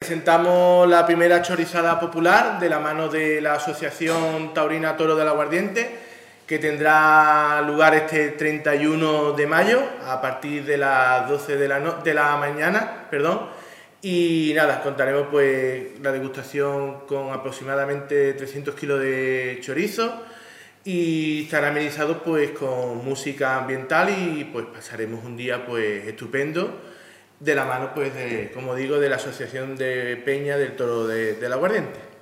Presentamos la primera chorizada popular de la mano de la Asociación Taurina Toro del Aguardiente, que tendrá lugar este 31 de mayo a partir de las 12 de la mañana. Y nada, contaremos pues la degustación con aproximadamente 300 kilos de chorizo y estará amenizado pues con música ambiental y pues pasaremos un día pues estupendo de la mano pues de, como digo, de la Asociación de Peña del Toro del Aguardiente.